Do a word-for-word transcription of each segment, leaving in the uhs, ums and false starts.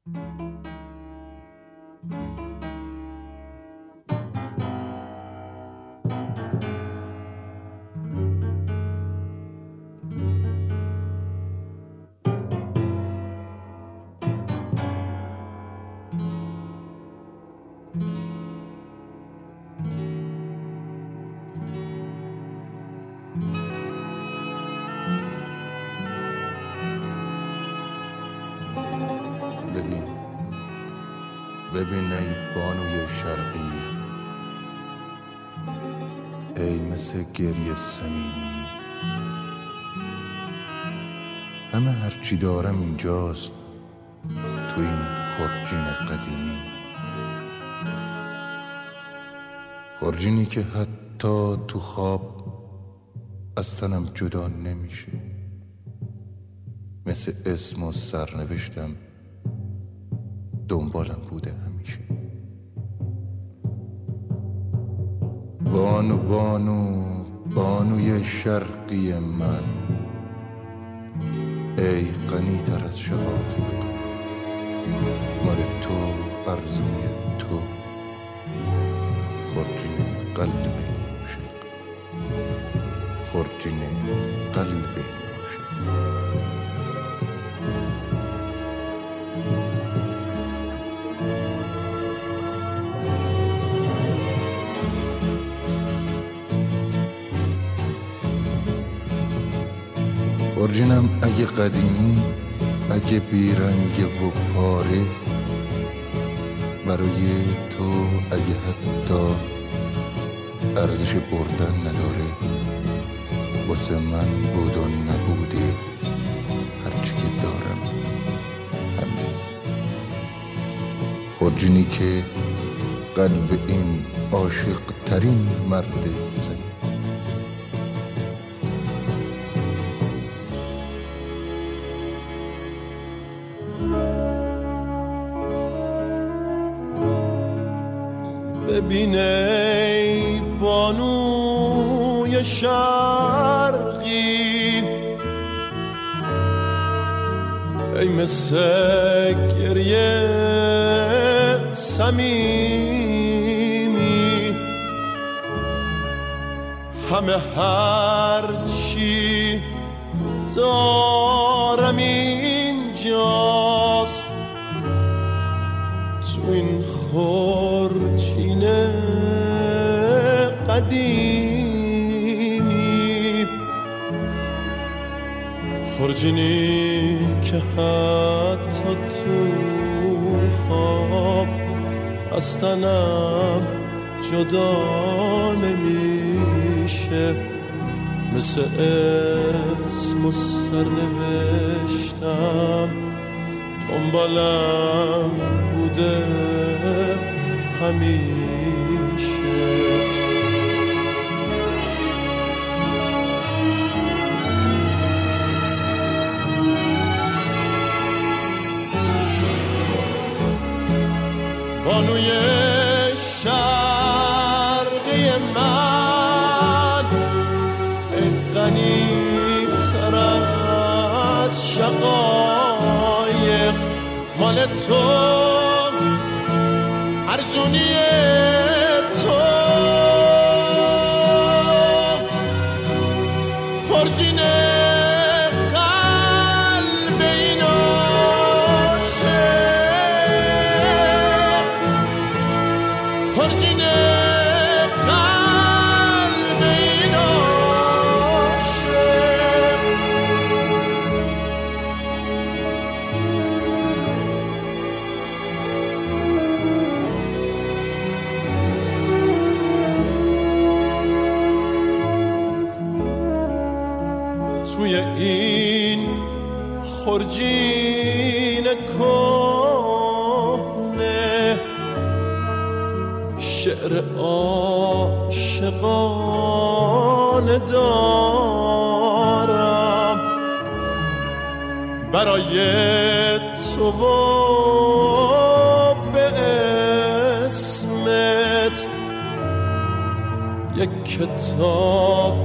ببین ببین ای بانوی شرقی، ای مثل گریه صمیمی، همه هرچی دارم اینجاست تو این خرجین قدیمی، خرجینی که حتی تو خواب از تنم جدا نمیشه، مثل اسم و سرنوشتم دنبالم بوده همیشه. بانو بانو بانوی شرقی من، ای غنی تر از شقایق، مال تو آرزوی تو خرجین قلب عاشق، خرجین قلب عاشق. خرجینم اگه قدیمی، اگه بیرنگ و پاره، برای تو اگه حتی ارزش بردن نداره، واسه من بود و نبوده هرچی که دارم همین. خرجینی که قلب این عاشق ترین مرد زمین. ببین ای بانوی شرقی، ای مثل گریه صمیمی، همه هرچی دارم اینجاست تو این خرجین قدیمی، خرجینی که حتی تو خواب از تنم جدا نمیشه، مثل اسم و سرنوشتم دنبالم بوده همیشه. بانوی شرقی من، ای غنی تر از شقایق، مال تو ارزونی تو خرجین قلب این عاشق، خرجین قلب این عاشق. توی این خرجین کهنه شعر عاشقانه دارم برای تو و به اسمت، یک کتاب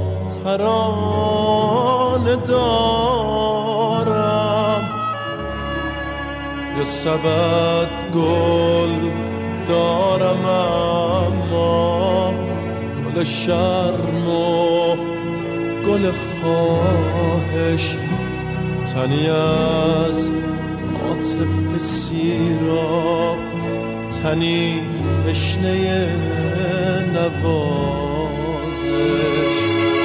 ترانه دارم، یه سبد گل دارم اما گل شرم و گل خواهش، تنی از عاطفه سیراب، تنی تشنه نوازش.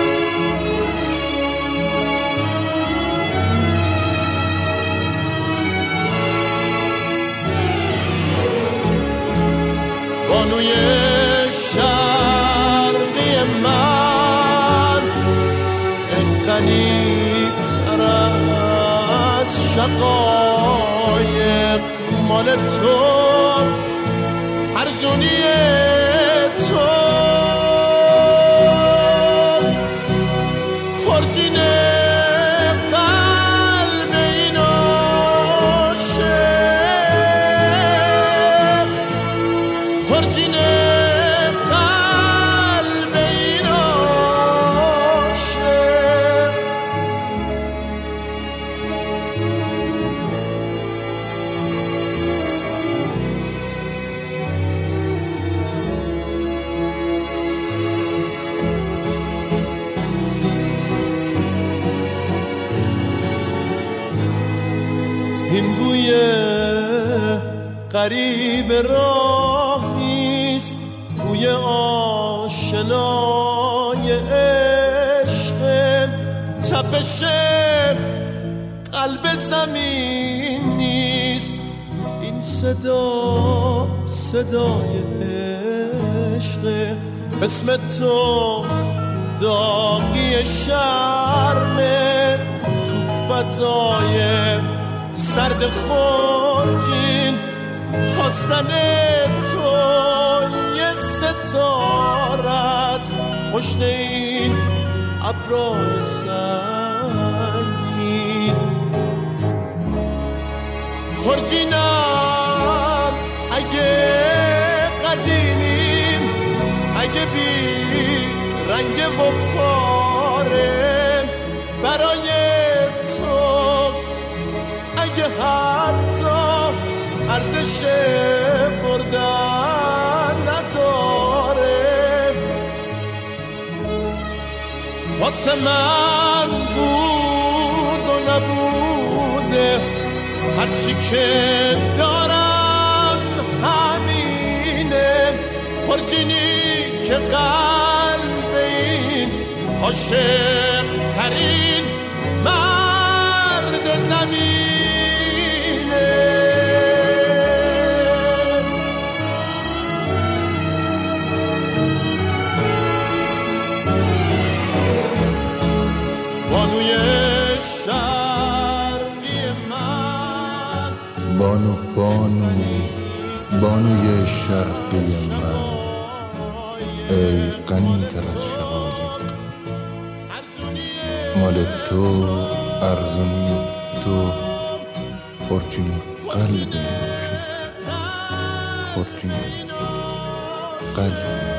بانوی شرقی من غنی تر از شقایق، مال تو ارزونی تو، خورجین قلب این عاشق، خورجین قلب این عاشق. این بوی غریب راهیست، بوی آشنای عشق، تپش قلب زمین نیست. این صدا صدای عشق، اسم تو داغی شرمه، تو فضای سرد خورجین خواستن تو یه ستاره است پشت این ابرای سنگین. خورجینم اگه قدیمیم، اگه بی رنگ و پاره، برای تو اگه حتی ارزش بردن نداره، واسه من بود و نبوده، هرچی که دارم همینه. خورجینی که قلب این عاشق ترین مرد زمینه. بانوی شرقی من، بانو بانو بانوی شرقی من، ای غنی تر از شقایق، مال تو ارزونی تو، خورجین قلب این عاشق، خورجین قلب